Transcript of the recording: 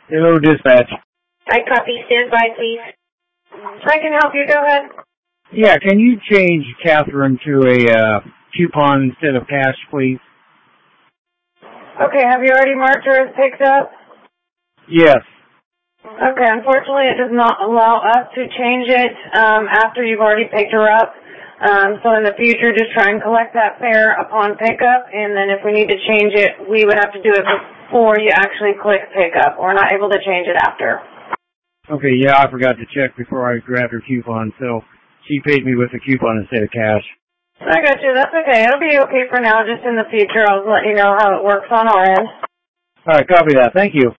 Hello, dispatch. I copy. Stand by, please. I can help you. Go ahead. Yeah, can you change Catherine to a coupon instead of cash, please? Okay, have you already marked her as picked up? Yes. Okay, unfortunately it does not allow us to change it after you've already picked her up. So in the future, just try and collect that fare upon pickup, and then if we need to change it, we would have to do it before you actually click pickup. We're not able to change it after. Okay, yeah, I forgot to check before I grabbed her coupon, so she paid me with a coupon instead of cash. I got you. That's okay. It'll be okay for now. Just in the future, I'll let you know how it works on our end. All right, copy that. Thank you.